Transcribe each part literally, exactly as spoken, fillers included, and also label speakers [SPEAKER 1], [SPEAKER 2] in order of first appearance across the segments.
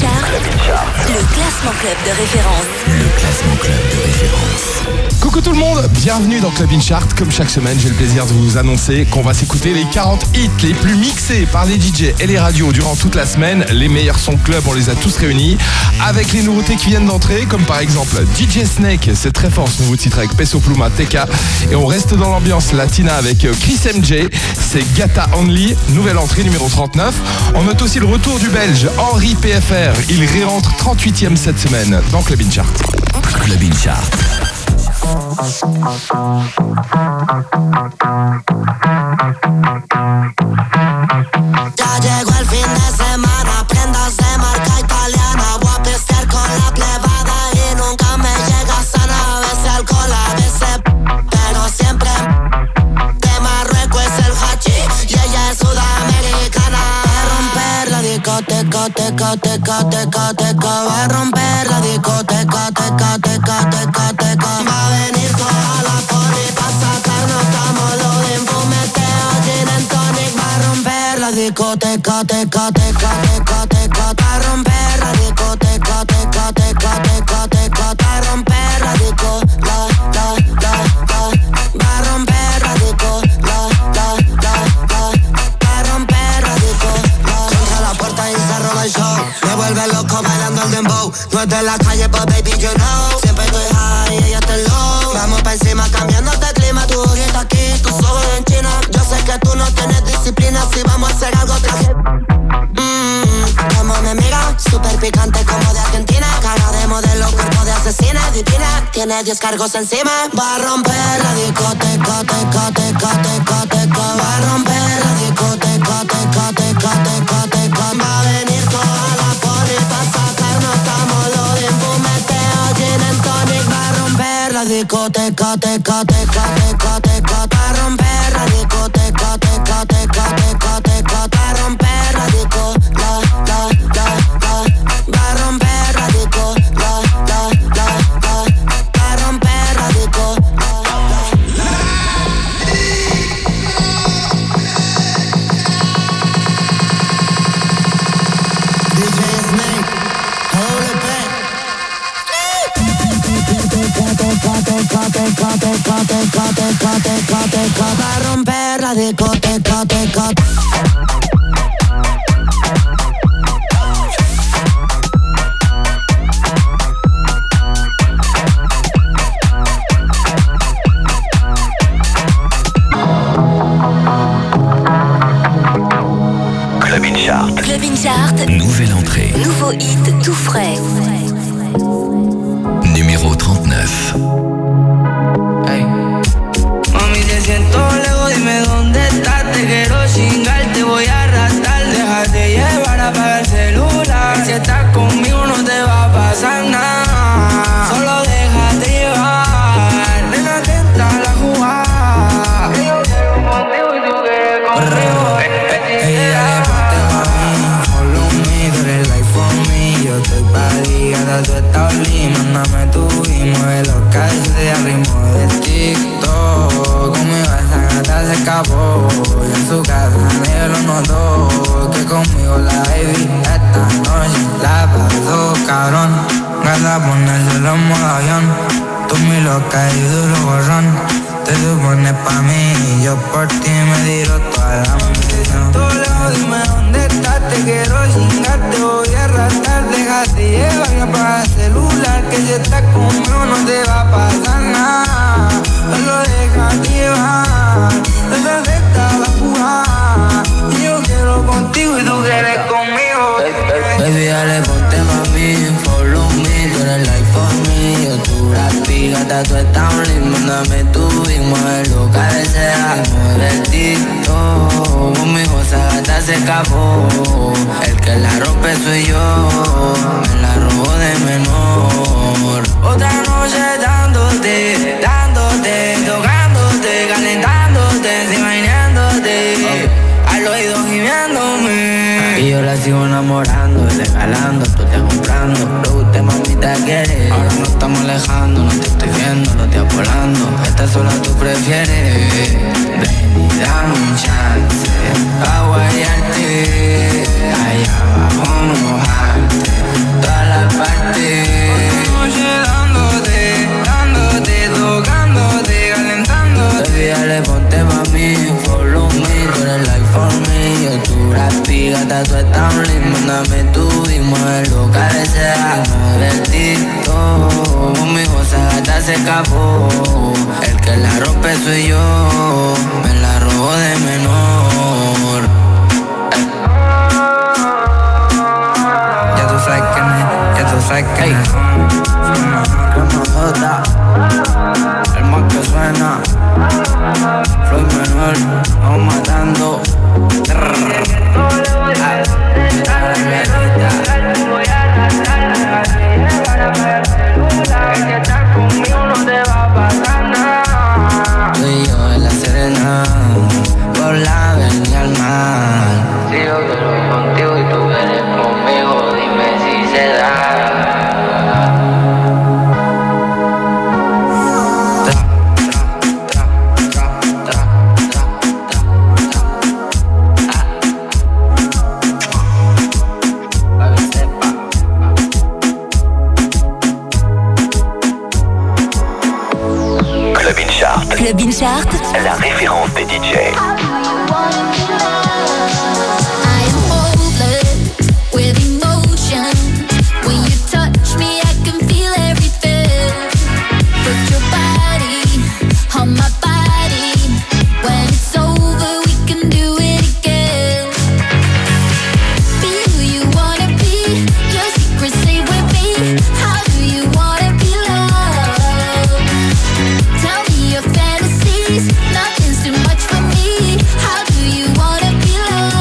[SPEAKER 1] Chart, le classement club de référence.
[SPEAKER 2] Le classement club de référence.
[SPEAKER 3] Coucou tout le monde, bienvenue dans Club In Chart. Comme chaque semaine, j'ai le plaisir de vous annoncer qu'on va s'écouter les quarante hits les plus mixés par les D J et les radios durant toute la semaine. Les meilleurs sons club, on les a tous réunis avec les nouveautés qui viennent d'entrer, comme par exemple D J Snake, c'est très fort ce nouveau titre avec Peso Pluma, T K. Et on reste dans l'ambiance latina avec Chris M J, c'est Gata Only, nouvelle entrée numéro trente-neuf. On note aussi le retour du Belge Henri P F R, il réentre trente-huitième cette semaine dans Club In Chart.
[SPEAKER 2] Club In Chart.
[SPEAKER 4] Ya llegó el fin de semana, prendas de marca italiana. Voy a pistear con la plebada y nunca me llega sana. A veces alcohol, a veces, pero siempre de Marruecos es el hachi y ella es sudamericana. Va a romper la discoteca, teca, teca, teca, teca. Va a romper la discoteca, teca, teca, teca, teca. Va a venir toda la poli pa' sacarnos cámalo de fumeteo, gin and tonic. Va a romper la discoteca, teca, teca, teca, teca. Va a romper la discoteca, teca, teca, teca, teca. Va a romper la disco, la, la, la, la. Va a romper la disco, la, la, la, la. Va a romper la disco, la. Contra la puerta y se roba el show. Me vuelve loco bailando el dembow. No es de la calle, but baby you know. Siempre estoy high, ella está low. Vamos pa' encima cambiándote el clima. Tu ojito aquí, tus ojos en China. Yo sé que tú no tienes disciplina. Si vamos a hacer algo traje. Mmm, como mi amiga, super picante como de Argentina. Cara de modelo, cuerpo de asesina, divina. Tiene diez cargos encima. Va a romper la discoteca, teca, teca, teca, teca. Va a romper la discoteca, teca, teca, teca, teca. Va a venir toda la poli pa' sacarnos cámalo de fumeteo, gin and tonic. Va a romper la discoteca, teca, teca, teca, teca. Va a romper la discoteca, teca, teca, teca, teca. Va a romper la disco, la, la, la, la. Va a romper la disco, la, la, la, la. Va a romper la disco, la, la, la. D J Snake, hold it back. Va a romper la discoteca, teca.
[SPEAKER 2] Club In Chart.
[SPEAKER 1] Club In Chart,
[SPEAKER 2] Nouvelle entrée.
[SPEAKER 1] nouveau hit tout frais.
[SPEAKER 2] Numéro trente-neuf.
[SPEAKER 5] Hey. Mami, te siento lejos, dime dónde estás. Te quiero chingar, te voy a arrastrar. Déjate llevar, apaga el celular. Si estás conmigo no te va a pasar nada. Solo déjate llevar. Nena, te entra la jugada. Yo quiero contigo y tú quieres conmigo. Ella ponte mami, follow me, tú eres like for me. Yo estoy pa' ligada, tú estás oli. Mándame tu y mueve los calles al ritmo de TikTok. Conmigo esa gata se escapó y en su casa nadie lo notó. Que conmigo la baby esta noche la pasó cabrón. Gata ponérselo en modo avión. Tú mi loca y duro borrón. Te supones pa' mí y yo por ti me tiro toda la munición. Tú lejos, dime dónde estás. Te quiero chingar, te voy a arrastrar. Déjate llevar y apaga el celular. Que si estás conmigo no te va a pasar nada. Solo déjate llevar. No te afecta la jugada. Y yo quiero contigo y tú quieres conmigo. Baby, dale, ponte mami, follow me. Tú eres like for me. Yo tu rapi, gata, tú estás un ritmo. Mándame tu y mueve lo cabecera. Mueve el TikTok. Conmigo esa gata se escapó. El que la rompe soy yo. Me la robo de menor. Otra noche dándote, dándote, tocándote, calentándote, imaginándote. Al oído gimiéndome. Y yo la sigo enamorando, regalando, tú te comprando. Lo que usted mamita quiere. Ahora no estamos alejando, no te estoy viendo, no te apolando. Esta sola tú prefieres. Ven y dame un chance a guayarte. Allá abajo mojarte. empezó y yo me la robó de menor. Ey. Ya tú sabes que me, ya tú sabes que me. Que me joda, el más que suena. Floyd menor, vamos matando. Tú y yo en la Serena, por la avenida al mar. Si yo quiero contigo y tú vienes conmigo, dime si se da.
[SPEAKER 1] Club In Chart,
[SPEAKER 2] la référence des D J.
[SPEAKER 6] Nothing's too much for me. How do you wanna be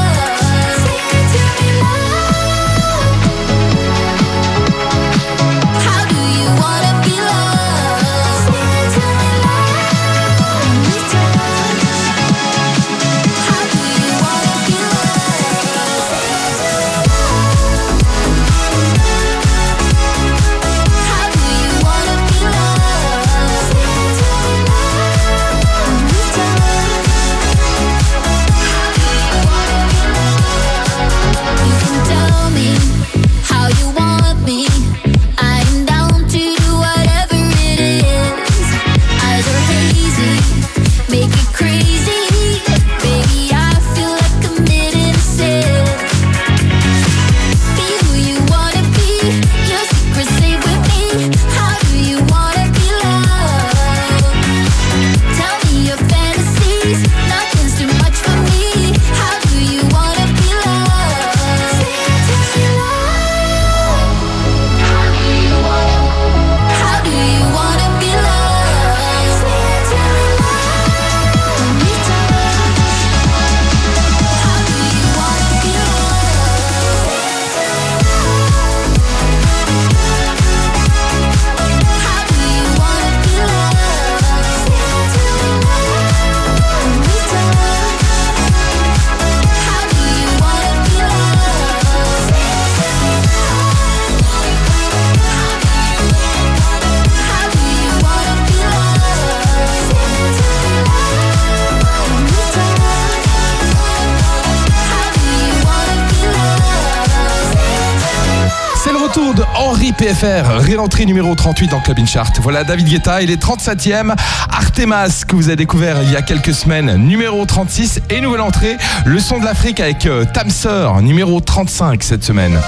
[SPEAKER 3] retour de Henri P F R, réentrée numéro trente-huit dans Club In Chart. Voilà David Guetta, il est trente-septième. Artemas, que vous avez découvert il y a quelques semaines, numéro trente-six. Et nouvelle entrée, le son de l'Afrique avec euh, Tamser, numéro trente-cinq cette semaine.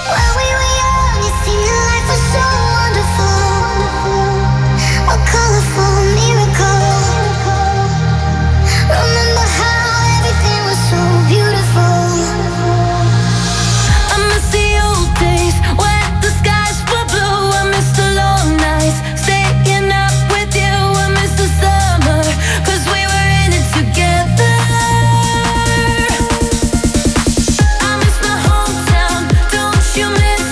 [SPEAKER 6] You miss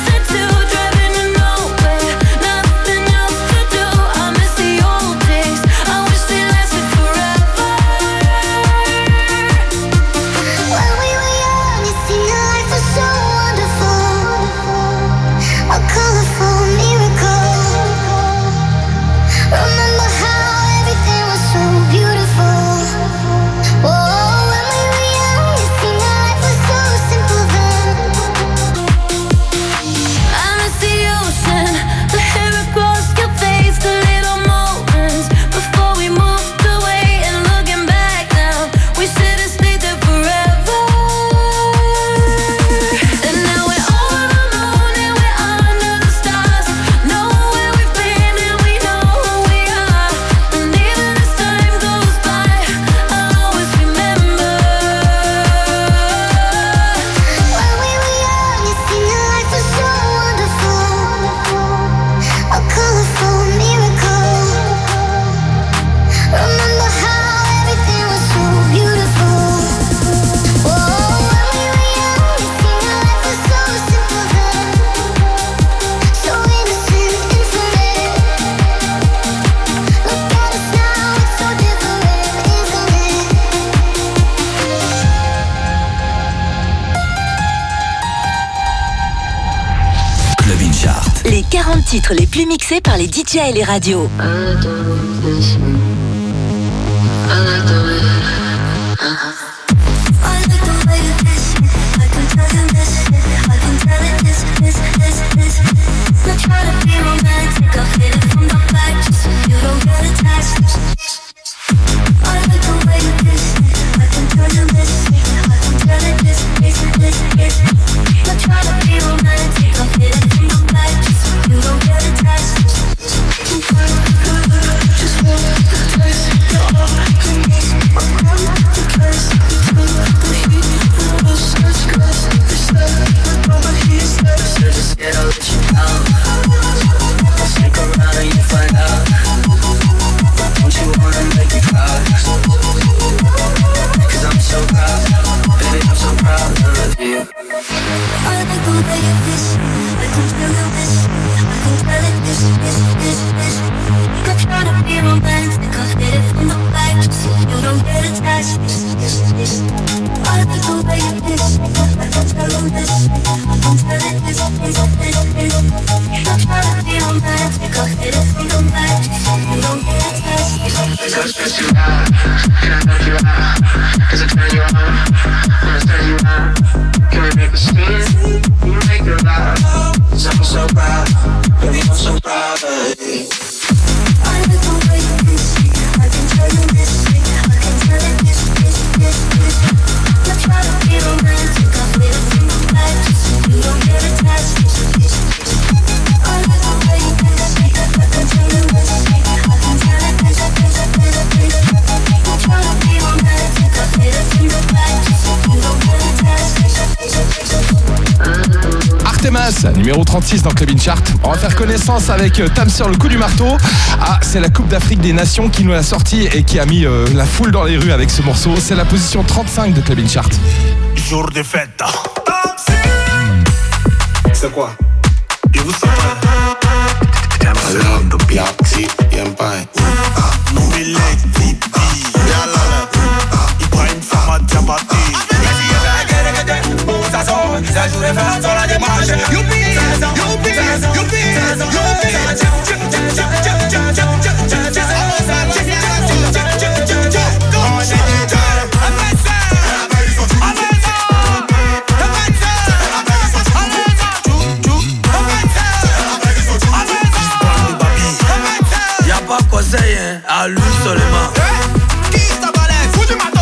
[SPEAKER 2] Club In Chart.
[SPEAKER 1] Les quarante titres les plus mixés par les D J et les radios.
[SPEAKER 3] Numéro trente-six dans Club In Chart. On va faire connaissance avec Tam sur le coup du marteau. Ah, c'est la Coupe d'Afrique des Nations qui nous l'a sorti et qui a mis euh, la foule dans les rues avec ce morceau. C'est la position trente-cinq de Club In Chart.
[SPEAKER 7] Jour de fête. C'est quoi? Et vous savez?
[SPEAKER 5] Ça joue les fêtes sur la démarche. Youpi, youpi, youpi, y'a pas conseil, hein, à lui seulement. Qui ça balèze? Fous du matos.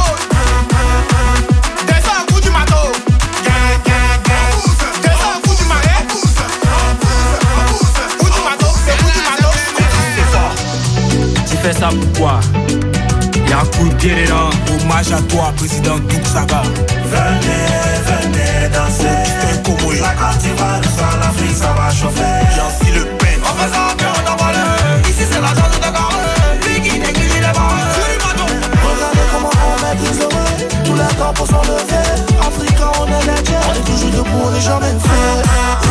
[SPEAKER 7] Fais ça pourquoi? Y'a un coup de guerre là. Hommage à toi, président Douk Saga.
[SPEAKER 8] Venez, venez danser.
[SPEAKER 7] Oh, putain,
[SPEAKER 8] la Côte d'Ivoire, le soir, l'Afrique, ça va chauffer.
[SPEAKER 7] Y'a aussi le Pen.
[SPEAKER 5] On fait ça bien, on envoie le. Ici c'est la zone de Dakar. Biggie, Negri, les barres.
[SPEAKER 8] Regardez comment on maîtrise le vrai. Tous les temps pour s'enlever. Africain, on est les dieux. On est toujours debout, on n'est jamais fait.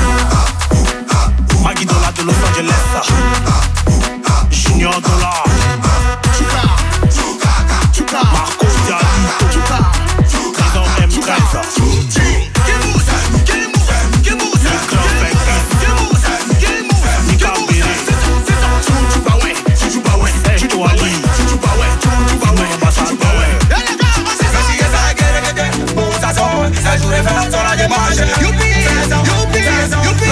[SPEAKER 7] Maggie Dollar de Los Angeles. Junior Dollar. Marco Dialito. Trésor M treize. Le grand vainqueur. Nika Béré. Hey, Toali. Fino ambassadeur.
[SPEAKER 5] Ça joue les fêtes sur la démarche. Youpi, youpi, youpi.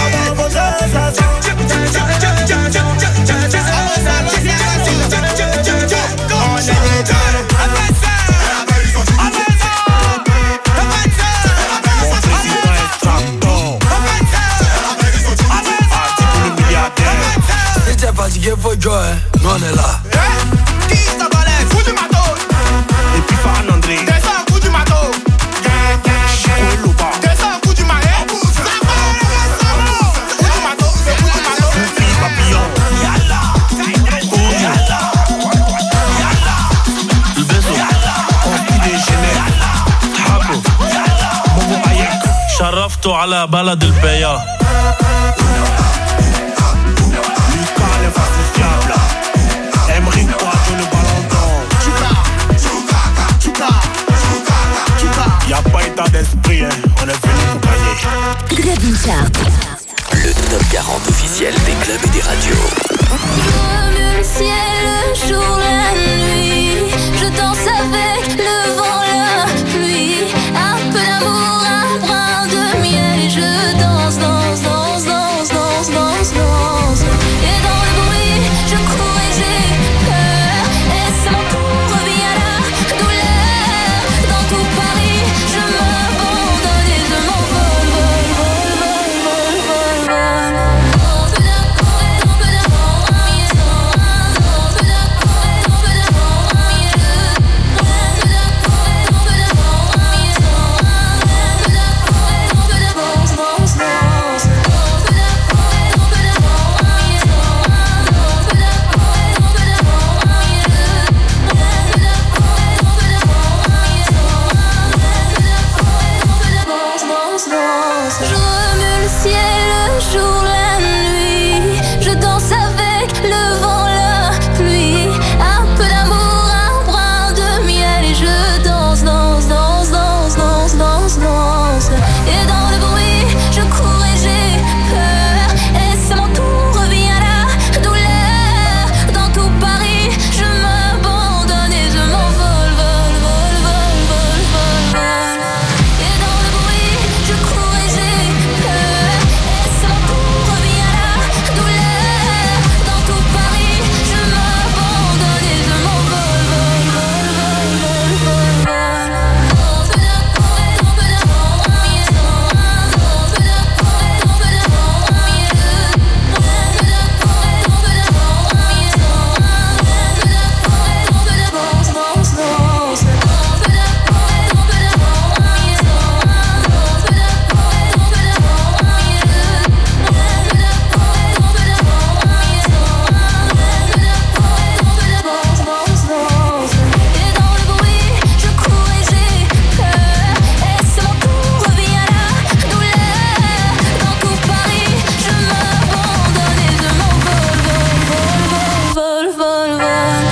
[SPEAKER 5] Fatigué, faut jouer, nous on est là. Qui ça balèze? Fous du matos.
[SPEAKER 7] Et puis Farhan André.
[SPEAKER 5] Descends un coup du matos. Descends un coup du marais. Ça va, ça va. Coup du matos, c'est coup du matos.
[SPEAKER 7] Foufi Papillon. Yalla. Yalla. Yalla. Ibeso. Consti déjeuner. Habo. Mogo Ayek. Sharafto ala balad el Peya.
[SPEAKER 2] Y'a pas état d'esprit, hein. On est venu pour gagner.
[SPEAKER 1] Club In Chart.
[SPEAKER 2] Le top top quarante officiel des clubs et des radios.
[SPEAKER 6] Remue le ciel, le jour, la nuit. Je danse avec le vent, la pluie. Un peu d'amour, un brin de miel. Et je danse, danse, danse, danse, danse, danse, danse. Et dans le bruit, je cours et j'ai peur. Et c'est mon tour, revient la douleur. Dans tout Paris, je m'abandonne et je m'envole, vol, vol, vol, vol, vol, vol. Je remue le ciel, le jour, la nuit. Je danse avec le vent, la pluie. Un peu d'amour, un brin de miel. Et je danse, danse, danse, danse, danse, danse, danse. Et dans le bruit, je cours et j'ai peur. Et c'est mon tour, revient la douleur. Dans tout Paris, je m'abandonne et je m'envole, vol, vol, vol, vol, vol, vol. Et dans le bruit, je cours et j'ai peur. Et c'est mon tour, revient la douleur. Dans tout Paris, je m'abandonne et je m'envole, vol, vol, vol, vol, vol, vol. Et dans le bruit, je cours et j'ai peur. Et c'est mon tour, revient la douleur. Dans tout Paris, je m'abandonne et je m'envole, vol, vol, vol, vol, vol, vol.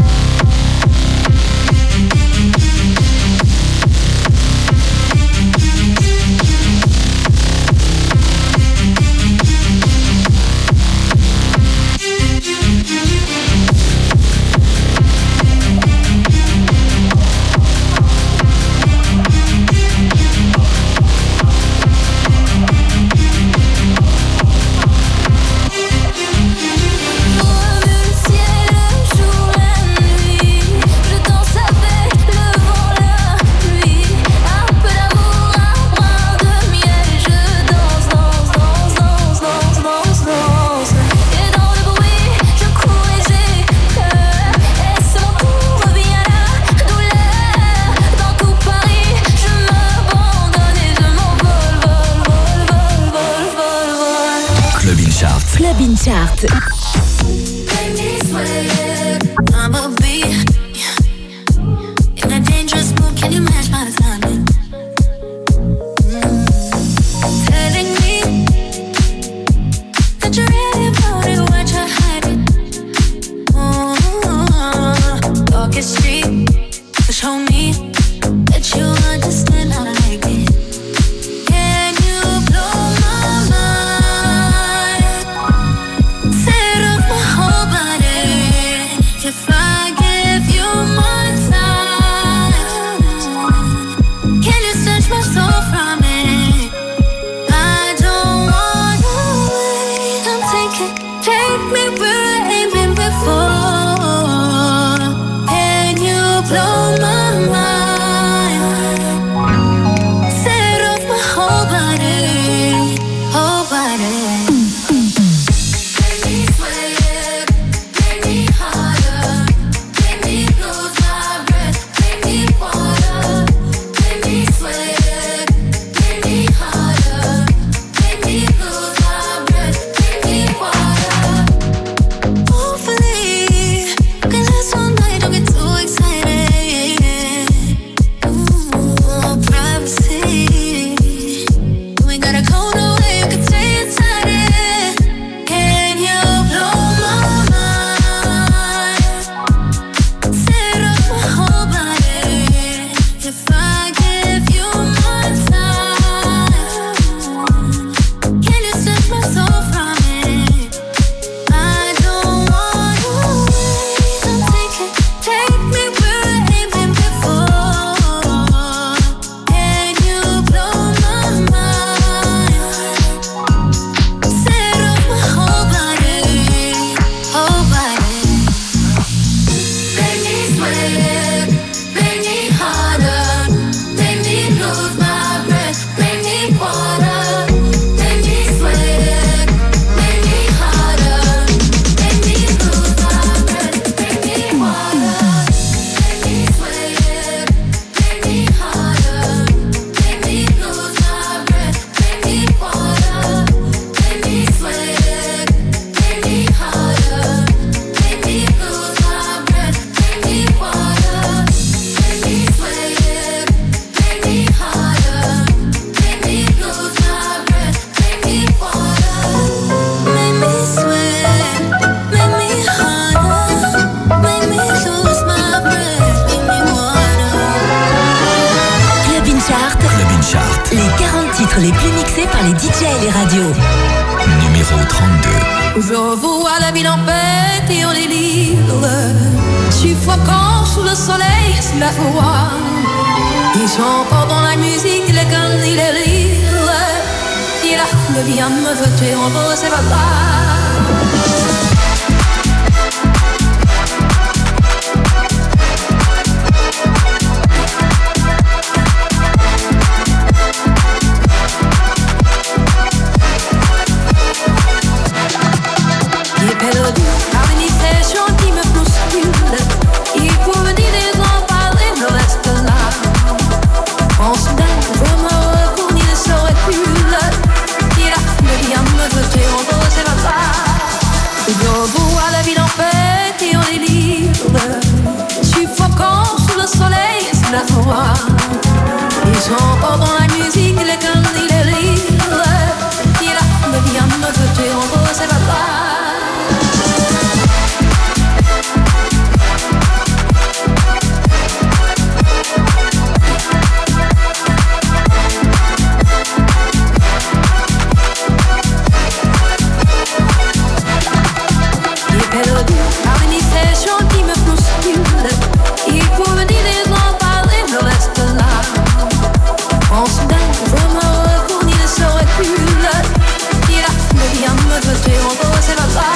[SPEAKER 6] Remue le ciel, le jour, la nuit. Je danse avec le vent, la pluie. Un peu d'amour, un brin de miel. Et je danse, danse, danse, danse, danse, danse, danse. Et dans le bruit, je cours et j'ai peur. Et c'est mon tour, revient la douleur. Dans tout Paris, je m'abandonne et je m'envole, vol, vol, vol, vol, vol, vol.
[SPEAKER 2] Club in Chart.
[SPEAKER 1] Club in Chart.
[SPEAKER 6] I'ma be in a dangerous mood. Can you match my timing? Telling me that you're really about it, what you're hiding. Mm-hmm. Darkest street, but show me that you understand how to like it. Can you blow my mind? Set off my whole body. If I give you my time, can you snatch my soul from it? I don't wanna wait. I'm thinking, take me where I ain't been before. Can you blow my mind? Set off my whole body, whole body. Make me sweat, make me harder, make me lose my breath, make me water, make me sweat, make me harder, make me lose my breath, make me water. Hopefully
[SPEAKER 1] titres les plus mixés par les D J et les radios.
[SPEAKER 2] Numéro trente-deux.
[SPEAKER 6] Je vois la ville en fête et en délire, suffocant sous le soleil, sous la foi. Ils chantent dans la musique, les cannes et les rires. Et la foule vient me voter en rose et va. Perdu par une session qui me bouscule. Il faut venir les en parler, me reste là. En soudain, je me retourne, il serait cool. Il a foule vient me voter en rose et va. Je vois la ville en fête et en délire, suffocant sous le soleil, sous la foi. Ils chantent dans la musique, les cannes et les rires. Il a foule vient me voter en rose et va. Perdu par une session qui me bouscule. Il faut venir les en parler, me reste là. En soudain, je me retourne, il serait cool. Il a foule vient me voter en rose et va.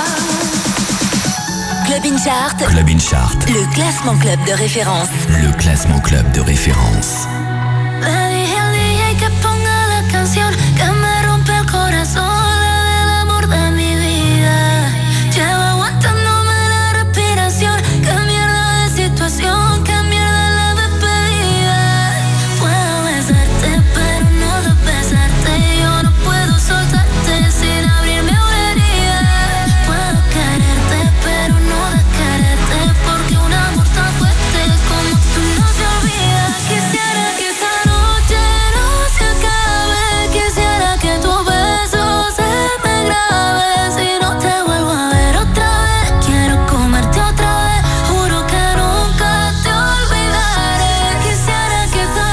[SPEAKER 1] Club in Chart.
[SPEAKER 2] Club in Chart.
[SPEAKER 1] Le classement club de référence.
[SPEAKER 2] Le classement club de référence.
[SPEAKER 6] Le dije al D J que ponga la canción que me rompe el corazón, la del amor de mi vida. Llevo aguantándome la respiración. Qué mierda de situación, qué mierda la despedida. Puedo besarte, pero no de besarte. Yo no puedo soltarte sin abrirme una herida. Puedo quererte, pero no de quererte, porque un amor tan fuerte como tú no se olvida. Quisiera que esta noche no se acabe. Quisiera que tu beso se me grabe. Si no te vuelvo a ver otra vez, quiero comerte otra vez. Juro que nunca te olvidaré. Quisiera que esta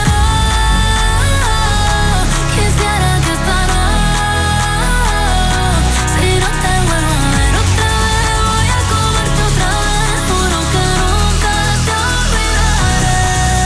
[SPEAKER 6] noche, quisiera que esta noche, si no te vuelvo a ver otra vez, voy a comerte otra vez. Juro que nunca te olvidaré.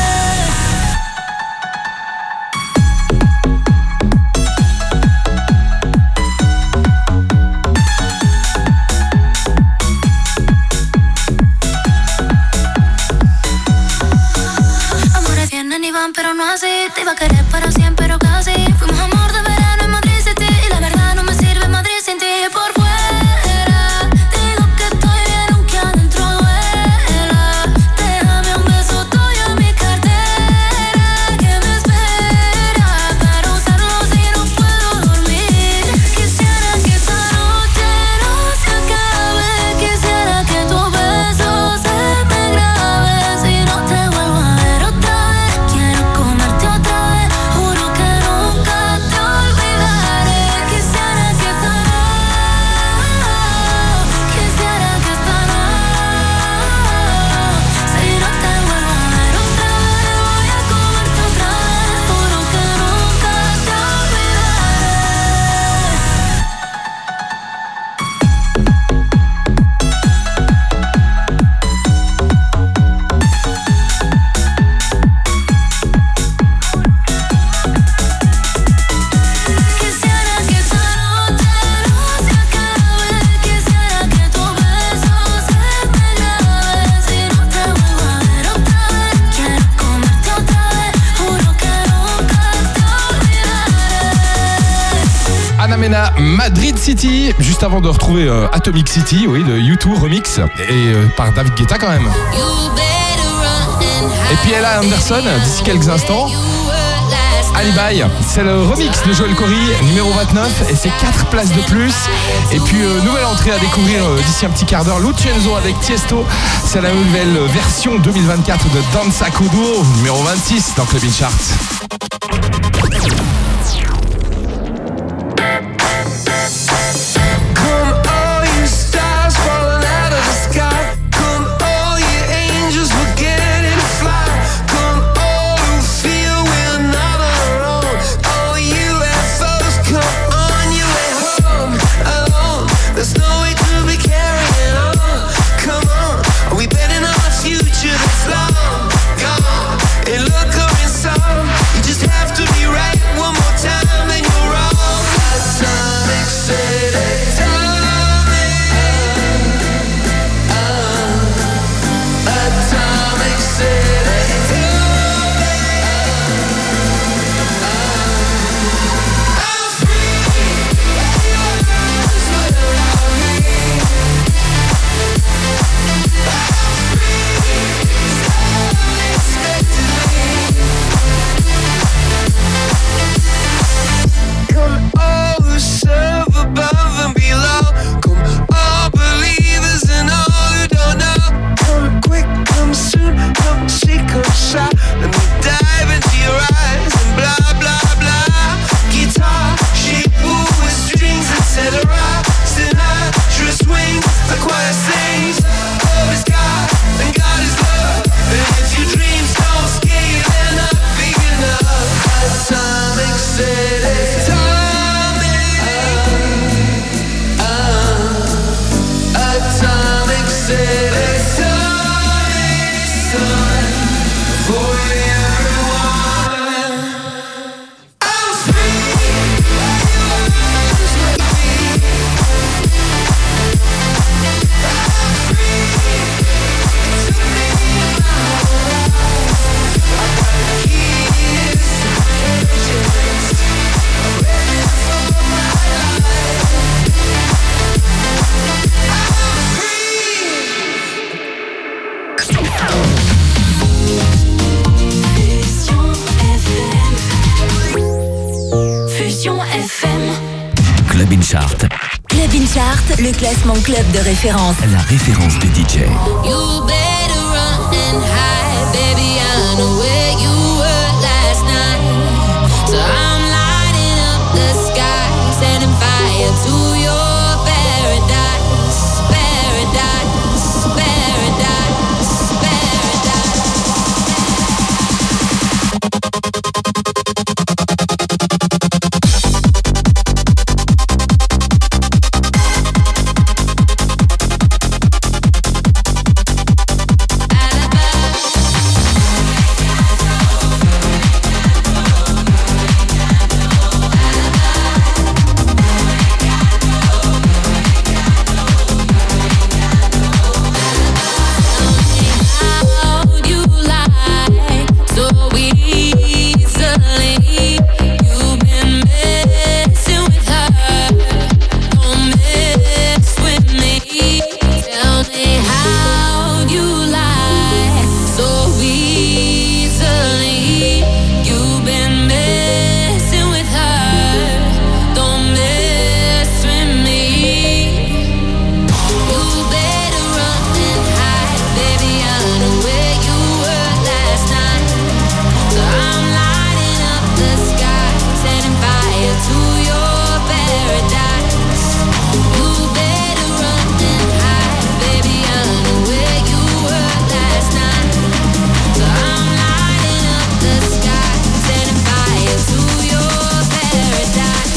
[SPEAKER 6] Amores vienen y van, pero no así. Te iba a querer para siempre, pero casi. Fuimos amor de verano en Madrid City. Y la verdad no me sirve Madrid sin ti. Por fuera digo que estoy bien, aunque adentro duela. Déjame un beso tuyo en mi cartera, que me espera para usarlo si no puedo dormir. Quisiera que esta noche no se acabe. Quisiera que tu beso se me grabe. Si no te vuelvo a ver otra vez, quiero comerte otra vez. Juro que nunca te olvidaré. Quisiera que esta noche, quisiera que esta noche, si no te vuelvo a ver otra vez, voy a comerte otra vez. Juro que nunca te Quisiera que esta noche no se acabe. Quisiera que tu beso se me grabe. Si no te vuelvo a ver otra vez, quiero comerte otra vez. Juro que nunca te olvidaré.
[SPEAKER 3] Anna Mena, Madrid City, juste avant de retrouver euh, Atomic City, oui, de U deux remix, et euh, par David Guetta quand même. Et puis Ella Anderson, d'ici quelques instants, Alibi, c'est le remix de Joel Corry, numéro vingt-neuf, et c'est quatre places de plus. Et puis euh, nouvelle entrée à découvrir euh, d'ici un petit quart d'heure, Lucenzo avec Tiesto, c'est la nouvelle version deux mille vingt-quatre de Danza Kuduro, numéro vingt-six dans Club in Chart.
[SPEAKER 8] Come all you stars falling out of the sky. Come all you angels beginning to fly. Come all who feel we're not alone. All you
[SPEAKER 9] out. Come all believers and all who don't know. Come quick, come soon, come see, come shy. Let me dive into your eyes and blah, blah, blah. Guitar, shape, with strings, et cetera. Tonight, je swing, the choir sings. Love is God, and God is love. And if your dreams don't scale, they're not big enough. Atomic City, atomic, uh, uh, atomic city, atomic sun for everyone. I'm free,
[SPEAKER 6] Fusion F M.
[SPEAKER 2] Club In Chart,
[SPEAKER 1] Club In Chart, le classement club de référence.
[SPEAKER 2] la référence des D J.
[SPEAKER 6] You better run and hide, baby. I know where you were last night. So I'm lighting up the sky, setting fire to your paradise, paradise, paradise, paradise. How'd you lie so easily? You've been messing with her, don't mess with me. Tell me how'd you lie so easily? You've been messing with her, don't mess with me. You better run and hide, baby. I know where you were last night. So I'm lighting up the sky, setting fire to your paradise. You better run and hide, baby. I know where you were last night. So I'm lighting up the sky, setting fire to your paradise.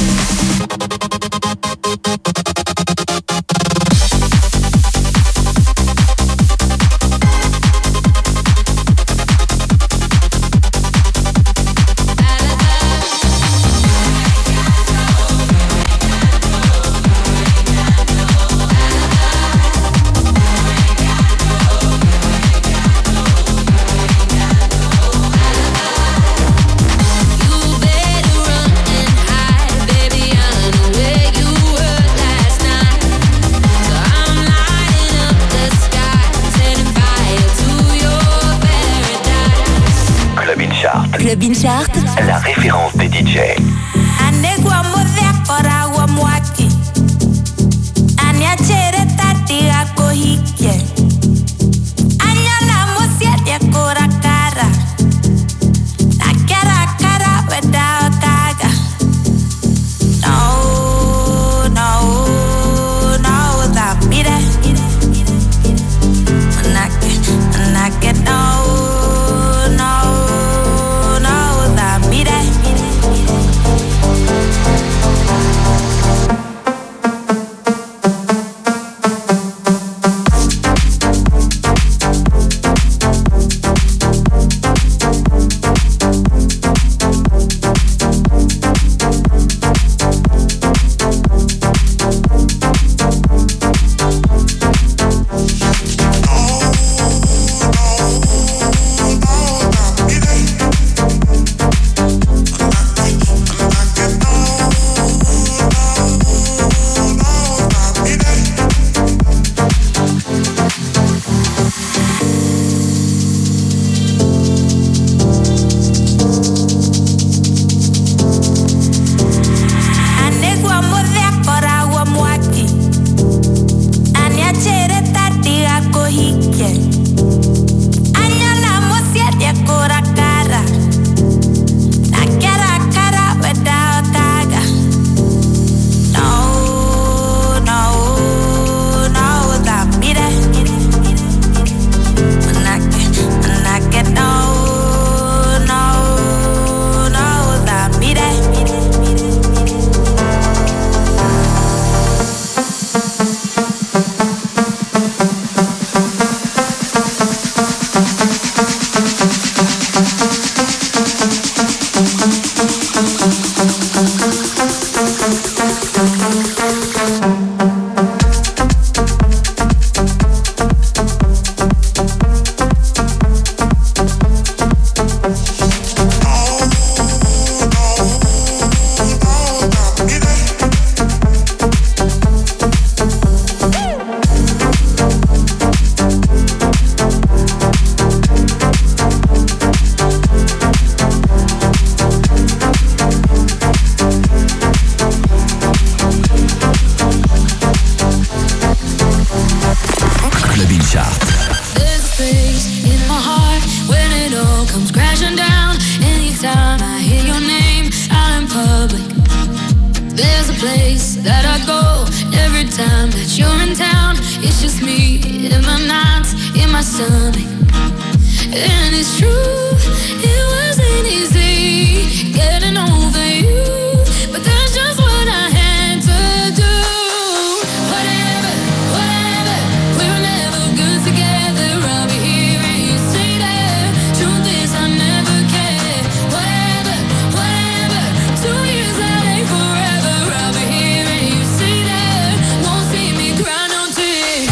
[SPEAKER 6] You better run and hide, baby. I know where you were last night. So I'm lighting up the sky, setting fire to your paradise.
[SPEAKER 2] Club In Chart,
[SPEAKER 1] Club In Chart,
[SPEAKER 2] la référence des D J.
[SPEAKER 10] Anegwa modhekora wa mwaki Anyachere tati gako hike Anyana musia dekora kara Nakera kara without kaga No, no, no, that beat it Manake, manake, no, no, no, that beat it
[SPEAKER 6] stomach. And it's true, it wasn't easy getting over you, but that's just what I had to do. Whatever, whatever, we were never good together. I'll be here and you stay there. Truth is I never cared. Whatever, whatever, two years that ain't forever. I'll be here and you stay there. Won't see me cry no tears.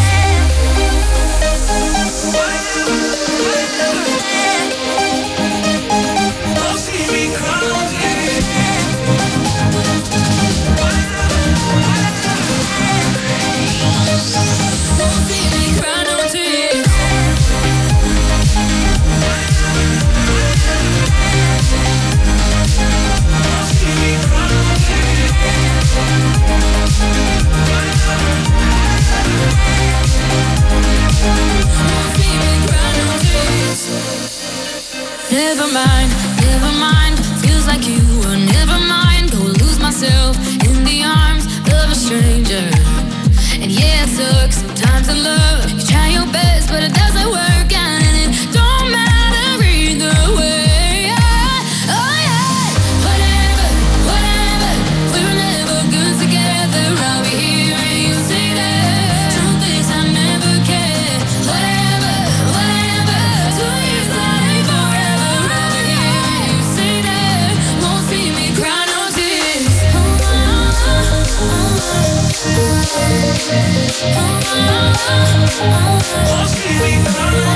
[SPEAKER 6] Never mind, never mind. Feels like you were never mind. Go lose myself in the arms of a stranger. And yeah, it sucks sometimes in love. You try your best, but it doesn't work out, and it don't matter either way. Yeah. Oh yeah, whatever, whatever. We were never good together. I'll be here and you stay there. Truth is I never cared. Whatever, whatever. Two years that ain't forever. I'll be here and you stay there. Won't see me cry no tears. Won't see me cry no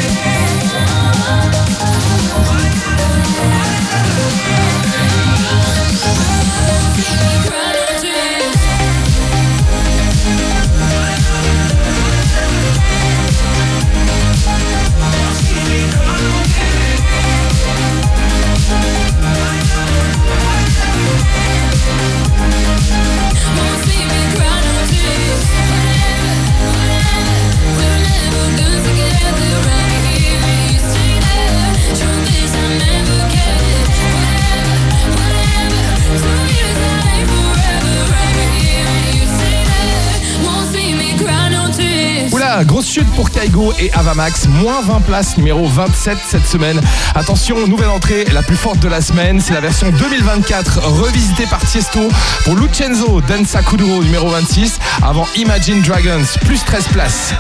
[SPEAKER 3] Oula, grosse chute pour Kygo et Avamax, moins vingt places, numéro vingt-sept cette semaine. Attention, nouvelle entrée, la plus forte de la semaine, c'est la version deux mille vingt-quatre revisitée par Tiesto pour Lucenzo Danza Kuduro, numéro vingt-six, avant Imagine Dragons, plus treize places.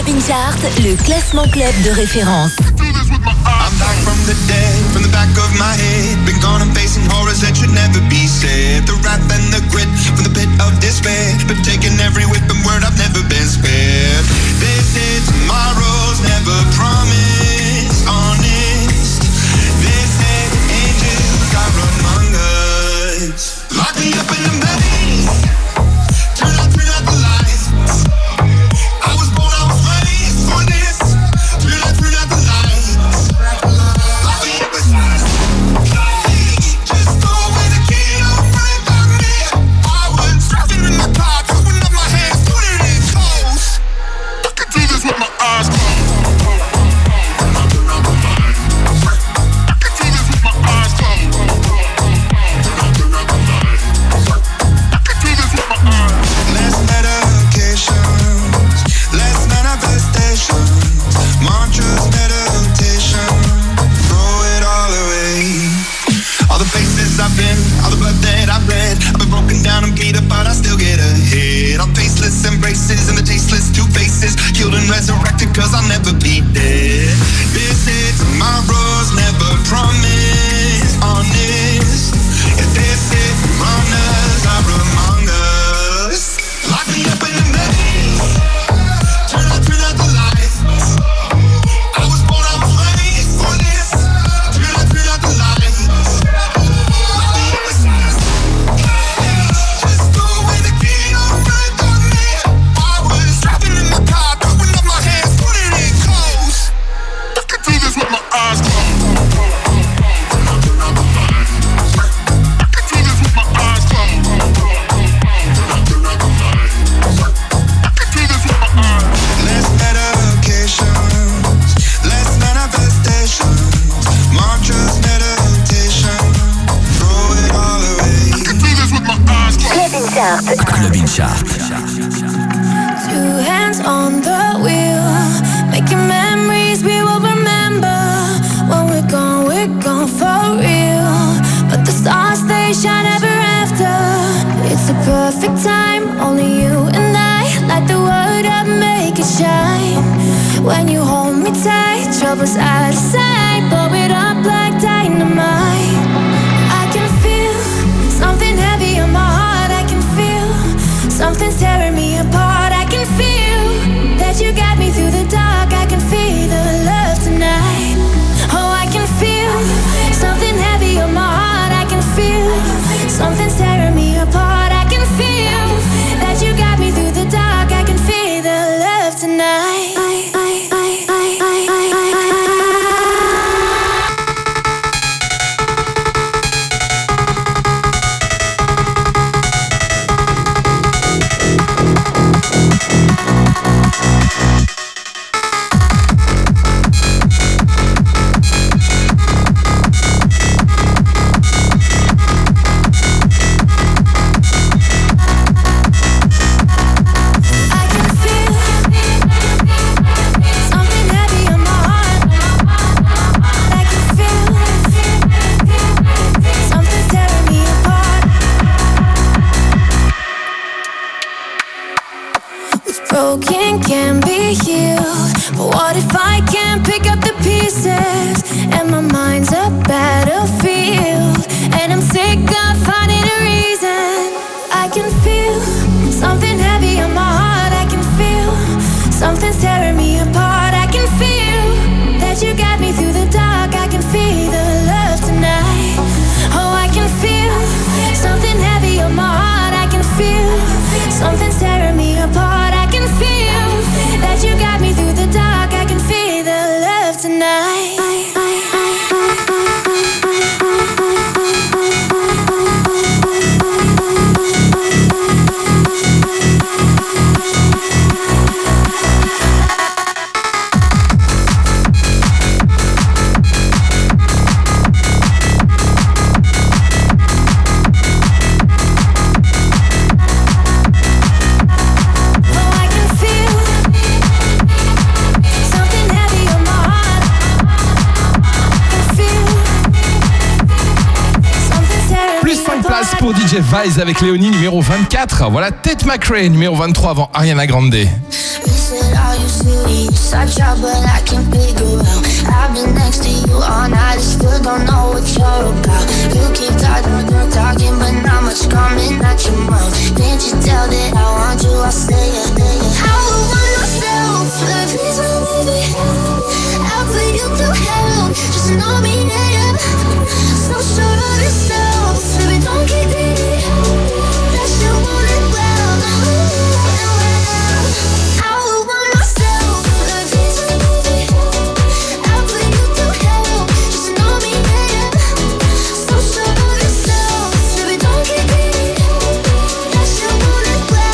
[SPEAKER 1] Club Chart, le classement club de référence.
[SPEAKER 9] I'm back from the dead, from the back of my head. Been gone and facing horrors that should never be said. The wrath and the grit from the pit of despair. Been taking every whip and word, I've never been spared. They say tomorrow's never promised, honest. They say angels are among us. Lock me up in the maze. Turn out, turn out the lights. I was born, I was raised for this. Turn out, turn out the lights. Lock me up inside. Just throw away the key, don't worry about me. I was driving in my car, throwing up my hands, putting it in toes. I can do this with my eyes closed. Turn out, turn out the lights. I can do this with my eyes closed. Turn out, turn out the lights. I can do this with my eyes. Less medications, less manifestations, mantras, meditation, throw it all away. All the places I've been, all the blood that I've bled, I've been broken down and beat up, but I still get ahead. I'm faceless embraces and the tasteless two faces, killed and resurrected cause I'll never be dead. This is tomorrow's never promised, honest. If this is runners are among us. Lock me up in the maze. Turn out, turn out the lights. I was born, I was raised for this. Turn out, turn out the lights. Lock me up inside. Just throw away the key, don't worry about me. I was driving in my car, throwing up my hands, putting it in close. I can do this with my eyes closed. Turn out, turn out the lights. I can do this with my eyes closed. Turn out, turn out the lights. I can do this with my eyes. Less medications, less manifestations, mantras, meditation, throw it all away. I can do this with my eyes closed.
[SPEAKER 2] Club Chart.
[SPEAKER 6] Two hands on the wheel, making memories we will remember. When we're gone, we're gone for real. But the stars, they shine ever after. It's a perfect time, only you and I. Light the world up, make it shine. When you hold me tight, troubles out of sight. Blow it up like dynamite. I can feel something heavy on my heart. I can feel something's tearing me apart. I can feel that you got me through the dark. I can feel the love tonight. Oh, I can feel something heavy on my heart. I can feel something's tearing me apart. I can feel that you got me through the dark. I can feel the love tonight. I, I, I, I, I, I, I. Broken can be healed, but what if I can't pick up the pieces? And my mind's a battlefield, and I'm sick of finding a reason. I can feel something heavy on my heart. I can feel something's tearing me apart. I can feel that you got me through the dark. I can feel the love tonight. Oh, I can feel something heavy on my heart. I can feel something's tearing me apart. I can feel that you got me through the dark. I can feel the love tonight.
[SPEAKER 3] Pour D J Vice avec Léonie numéro vingt-quatre. Voilà Tate McRae numéro vingt-trois avant Ariana Grande.
[SPEAKER 6] We said all you to you. I try, but I can't figure out. I've been next to you all night, I still don't know what you're about. You keep talking, you're talking, but not much coming out your mouth. Can't you tell that I want you? I stay, I stay. I would want myself, please don't leave me. I'll put you through hell, just know me, yeah. So sure of yourself, baby, don't get greedy. That you want it well. I would want myself, please don't leave me. I'll put you through hell, just know me, yeah. So sure of yourself, baby, don't get greedy. That you want it well.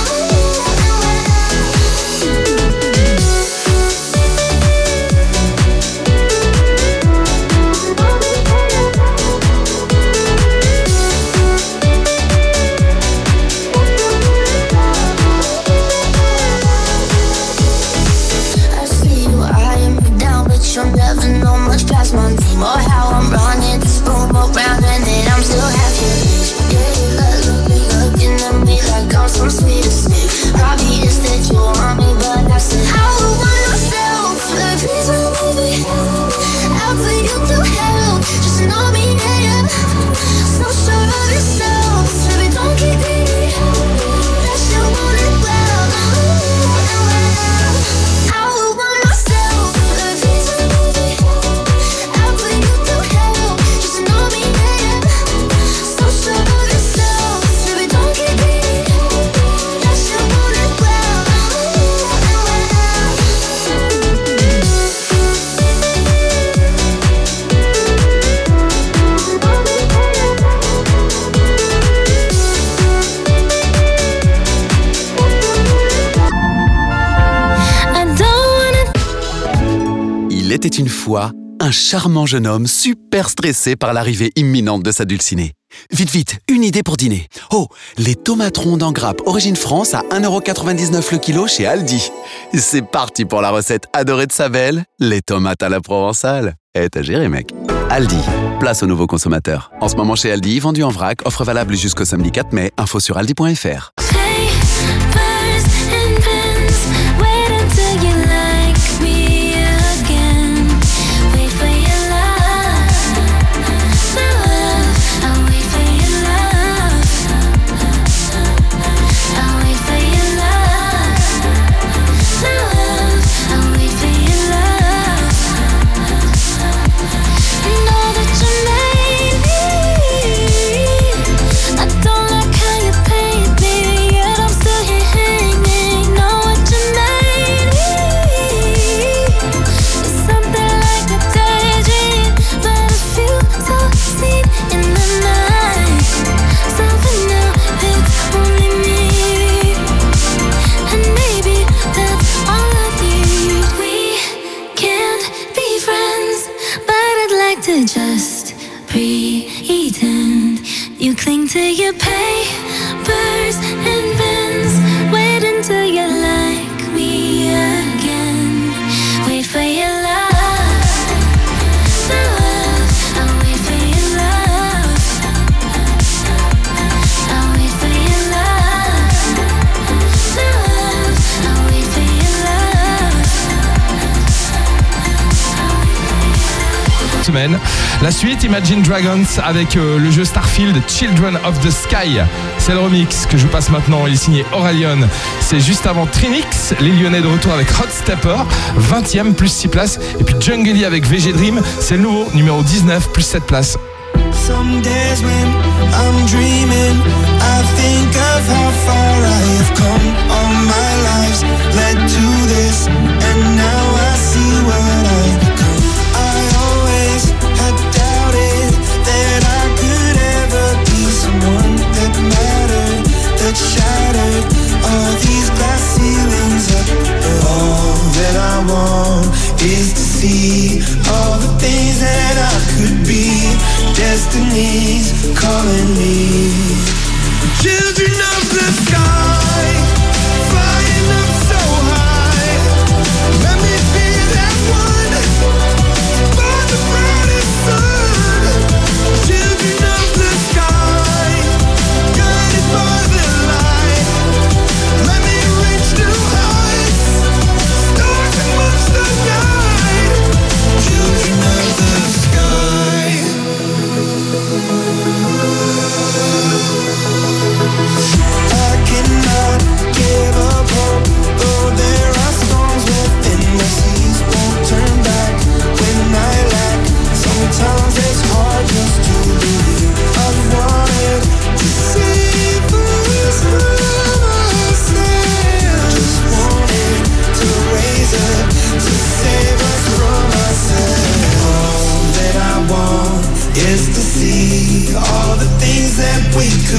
[SPEAKER 6] You'll never know much past my name or how I'm running this room around, and then I'm still half your age. Yeah, you look, look, looking at me like I'm some sweet snake. Probably is that you want me, but I said I would want myself. Please don't leave me. I'll put you through hell, just know me, yeah. So sure of yourself, baby, don't get greedy. That you want it well. I would want myself. Please don't leave me. I'll put you through hell, just know me, yeah. So sure of yourself, baby, don't get greedy. That you want it well. I don't wanna.
[SPEAKER 11] Il était une fois un charmant jeune homme super stressé par l'arrivée imminente de sa dulcinée. Vite, vite, une idée pour dîner. Oh, les tomates rondes en grappe origine France à un euro quatre-vingt-dix-neuf le kilo chez Aldi. C'est parti pour la recette adorée de sa belle, les tomates à la provençale. Eh, t'as géré, mec. Aldi, place aux nouveaux consommateurs. En ce moment chez Aldi, vendu en vrac, offre valable jusqu'au samedi quatre mai. Info sur aldi point f r.
[SPEAKER 6] Papers and pens, wait until you like me again. Wait for your love, my love. I'll wait for your love. I'll wait for your love, my love. I'll wait for your love. Know that you made me. I don't like how you paint me, yet I'm still here hanging. Know what you made me. It's something like a daydream, but I feel so seen in the night. Something now, it's only me, and maybe that's all I need. We can't be friends, but I'd like to just pretend. You cling to your papers and pens. Wait until you like me again. Wait for your love, my love. I'll wait for your love. I'll wait for your love, my love. I'll wait for your love.
[SPEAKER 3] Semaine. La suite, Imagine Dragons avec euh, le jeu Starfield Children of the Sky. C'est le remix que je vous passe maintenant. Il est signé Aurelion. C'est juste avant Trinix, les Lyonnais de retour avec Hot Stepper, vingtième plus six places. Et puis Jungly avec V G Dream, c'est le nouveau numéro dix-neuf plus sept places.
[SPEAKER 8] Some days when I'm dreaming, I think of how far I have come. All my lives led to this, and now I see what I've become. I always had doubted that I could ever be someone that mattered, that shattered all these glass ceilings up. But all that I want is to see all the things that I could be. Destiny's calling me.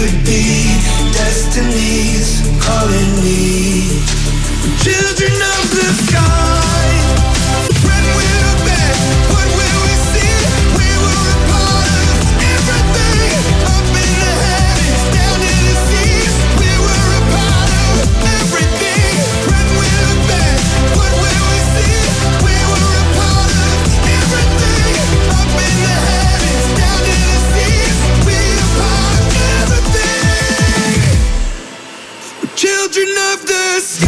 [SPEAKER 8] could be. Destiny's calling me. Children of the sky. When we look back, what will we see? We were a part of everything. Up in the heavens, down in the seas. We were a part of everything. When we look back, what will we see? We were a part of everything. Up in the heavens, down in the seas. We are part of everything. We're children of the sky.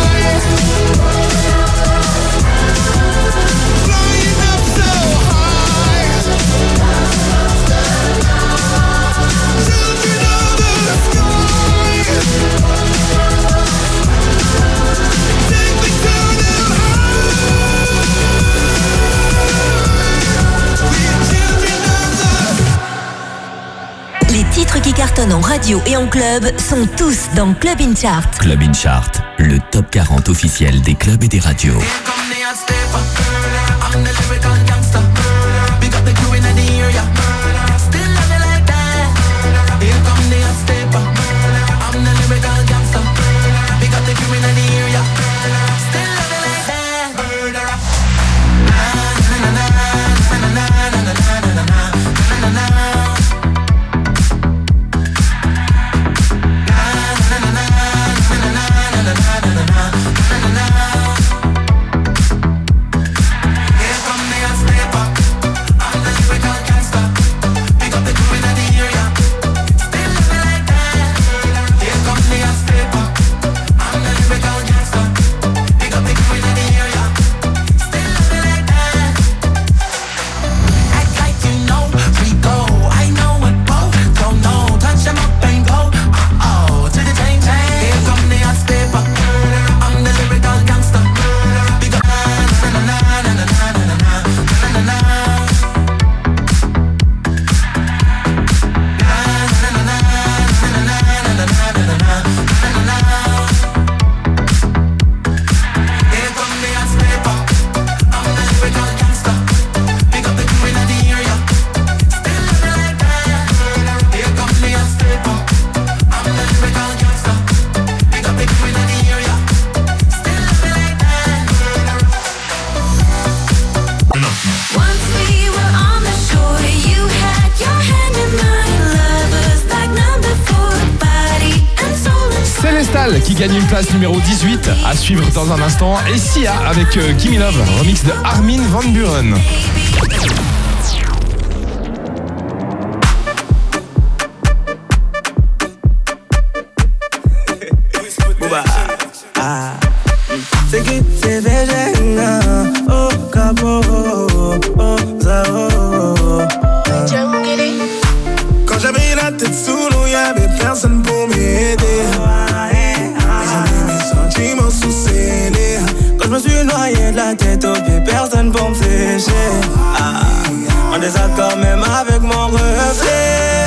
[SPEAKER 1] Les titres qui cartonnent en radio et en club sont tous dans Club in Chart.
[SPEAKER 2] Club in Chart, le top quarante officiel des clubs et des radios.
[SPEAKER 3] Qui gagne une place numéro dix-huit à suivre dans un instant, et Sia avec euh, Gimme Love, remix de Armin van Buuren.
[SPEAKER 8] Quand j'avais la tête sous l'eau, y'avait personne pour m'aider. Quand je me suis noyé de la tête aux pieds, personne pour me sécher. Ah, en désaccord même avec mon reflet.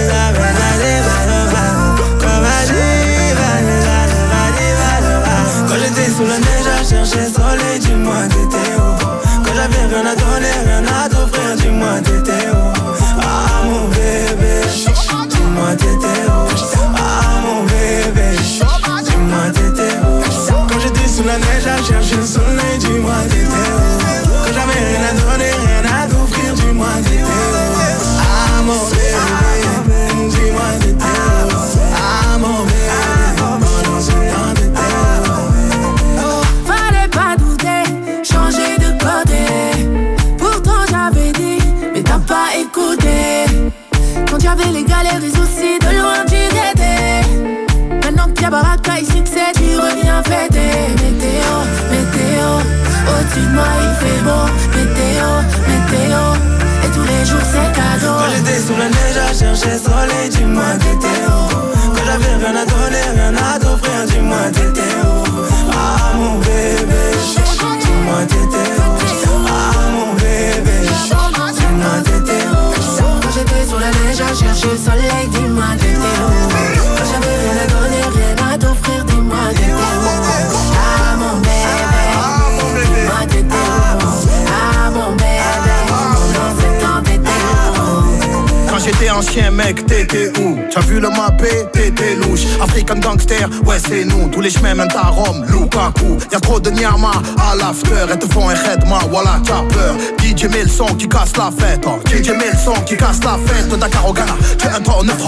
[SPEAKER 8] Quand j'étais sous la neige à chercher soleil, dis-moi t'étais où? Quand j'avais rien à donner, rien à t'offrir, dis-moi t'étais où? Ah mon bébé, dis-moi t'étais où? Ah mon bébé, dis-moi t'étais où? Quand j'étais sous la neige à chercher le soleil, dis-moi t'étais où? Quand j'avais rien à donner, rien à t'offrir, dis-moi t'étais où? Ah mon bébé, dis-moi t'étais où? Ah mon bébé, pendant ce temps t'étais où?
[SPEAKER 12] Fallait pas douter, changer de côté. Pourtant j'avais dit, mais t'as pas écouté. Quand y'avais les galères, les soucis, de loin tu t'étais. Maintenant qu'il y a baraka et succès, tu reviens fêter. Météo, météo, au-dessus de moi il fait beau. Météo, météo, et tous les jours c'est cadeau.
[SPEAKER 8] Quand j'étais sous la neige à chercher soleil, dis-moi t'étais où? Quand j'avais rien à donner, rien à t'offrir, dis-moi t'étais où? Ah mon bébé, dis-moi t'étais où? Ah mon bébé, dis-moi t'étais où?
[SPEAKER 12] Quand j'étais sous la neige à chercher le soleil, dis-moi t'étais où? Quand j'avais rien à donner, rien à t'offrir, dis-moi t'étais où? Ah mon bébé, dis-moi t'étais où? Ah mon bébé, pendant ce temps t'étais où?
[SPEAKER 8] Quand j'étais
[SPEAKER 13] ancien mec, t'étais où? T'as vu le mappé, t'étais louche. African gangster, ouais c'est nous. Tous les chemins mènent à Rome, Lukaku. Y'a trop de nyama à l'after. Elles te font un khedma, voilà t'as peur. D J met le son qui casse la fête, oh. D J met le son qui casse la fête. Dakar au Ghana, j'ai un temps neuf.